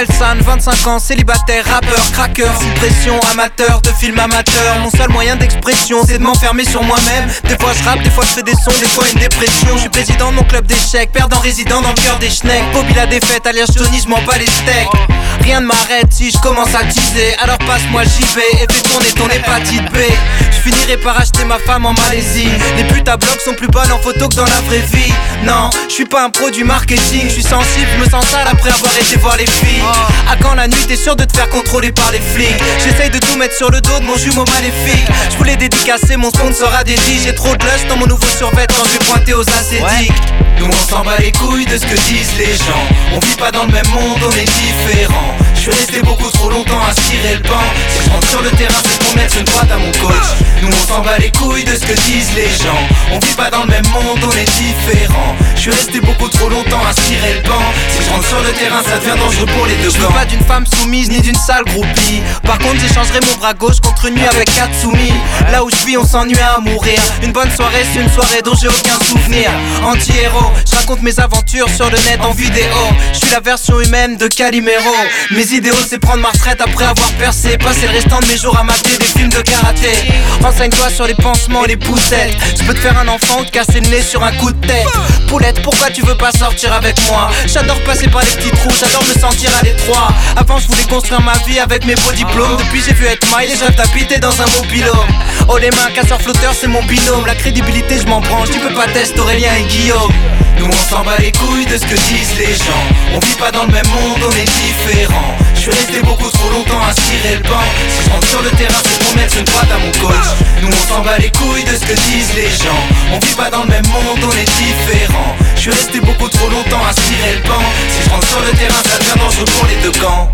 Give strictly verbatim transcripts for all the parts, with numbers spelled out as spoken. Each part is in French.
Orelsan, vingt-cinq ans, célibataire, rappeur, cracker, sous pression, amateur de film amateur. Mon seul moyen d'expression, c'est de m'enfermer sur moi-même. Des fois je rappe, des fois je fais des sons, des fois une dépression. Je suis président de mon club d'échecs, perdant résident dans le cœur des schnecks. Bobby la défaite, alias Johnny, je m'en bats les steaks. Rien ne m'arrête si je commence à teaser. Alors passe-moi J B et fais tourner ton hépatite B. Je finirai par acheter ma femme en Malaisie. Les putes à bloc sont plus bonnes en photo que dans la vraie vie. Non, je suis pas un pro du marketing. Je suis sensible, je me sens sale après avoir été voir les filles. À quand la nuit t'es sûr de te faire contrôler par les flics. J'essaye de tout mettre sur le dos de mon jumeau maléfique. Je voulais dédicacer mon sponsor à Dédi. J'ai trop de lust dans mon nouveau survêt quand je vais pointer aux ascétiques. Nous on s'en bat les couilles de ce que disent les gens. On vit pas dans le même monde, on est différents. Je suis resté beaucoup trop longtemps à cirer le banc. Si je rentre sur le terrain c'est pour mettre une droite à mon coach. Nous on s'en bat les couilles de ce que disent les gens. On vit pas dans le même monde, on est différents. Je suis resté beaucoup trop longtemps à cirer le banc. Si je rentre sur le terrain ça devient dangereux pour les deux camps. Je veux pas d'une femme soumise ni d'une sale groupie. Par contre j'échangerai mon bras gauche contre une nuit avec quatre soumis. Là où je vis on s'ennuie à mourir. Une bonne soirée c'est une soirée dont j'ai aucun souvenir. Anti-héros, je raconte mes aventures sur le net en vidéo. Je suis la version humaine de Calimero. Mes idéaux c'est prendre ma retraite après avoir percé. Passer le restant de mes jours à mater des films de karaté. Renseigne-toi sur les pansements, les poussettes. Je peux te faire un enfant ou te casser le nez sur un coup de tête. Poulette, pourquoi tu veux pas sortir avec moi? J'adore passer par les petits trous, j'adore me sentir à l'étroit. Avant je voulais construire ma vie avec mes beaux diplômes. Depuis j'ai vu être maille et je rêve d'habiter dans un mobilhome. Oh les mains, casseur flotteur c'est mon binôme. La crédibilité je m'en branche, tu peux pas tester Aurélien et Guillaume. Nous on s'en bat les couilles de ce que disent les gens. On vit pas dans le même monde, on est différents. Je suis resté beaucoup trop longtemps à cirer le banc. Si je rentre sur le terrain c'est pour mettre une droite à mon coach. Nous on s'en bat les couilles de ce que disent les gens. On vit pas dans le même monde, on est différents. Je suis resté beaucoup trop longtemps à cirer le banc. Si je rentre sur le terrain ça devient dangereux pour les deux camps.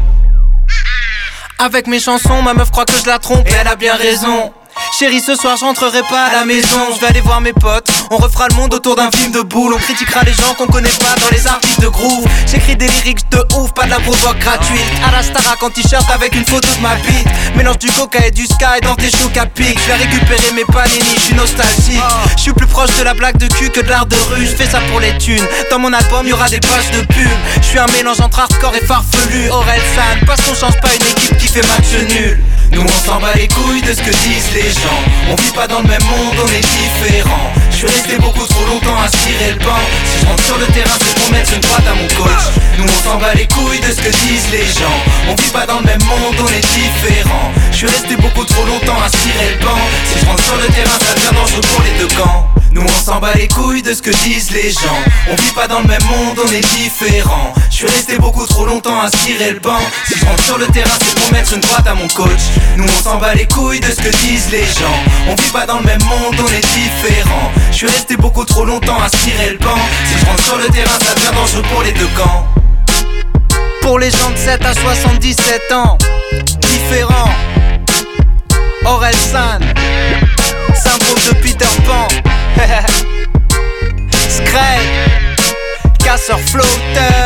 Avec mes chansons, ma meuf croit que je la trompe et elle a bien raison. Chérie, ce soir je rentrerai pas à la maison. Je vais aller voir mes potes, on refera le monde autour d'un film de boule. On critiquera les gens qu'on connaît pas dans les artistes de groove. J'écris des lyrics de ouf, pas de la provoque gratuite. À la Starac en t-shirt avec une photo de ma bite. Mélange du coca et du sky dans tes chocs à pic. Je vais récupérer mes panini, je suis nostalgique. Je suis plus proche de la blague de cul que de l'art de rue. Je fais ça pour les thunes, dans mon album y'aura des pages de pub. Je suis un mélange entre hardcore et farfelu. Orelsan, parce qu'on change pas une équipe qui fait match nul. Nous on s'en bat les couilles de ce que disent les gens. On vit pas dans le même monde, on est différents. Je suis resté beaucoup trop longtemps à cirer le banc. Si je rentre sur le terrain c'est pour mettre une droite à mon coach. Nous on s'en bat les couilles de ce que disent les gens. On vit pas dans le même monde, on est différents. Je suis resté beaucoup trop longtemps à cirer le banc. Si je rentre sur le terrain ça devient dangereux pour les deux camps. Nous on s'en bat les couilles de ce que disent les gens. On vit pas dans le même monde, on est différents. Je suis resté beaucoup trop longtemps à cirer le banc. Si je rentre sur le terrain c'est pour mettre une droite à mon coach. Nous on s'en bat les couilles de ce que disent les gens. On vit pas dans le même monde, on est différents. Je suis resté beaucoup trop longtemps à cirer le banc. Si je rentre sur le terrain ça devient dangereux pour les deux camps. Pour les gens de sept à soixante-dix-sept ans, différents. Orelsan, syndrome de Peter Pan. Scred, casseur flotteur.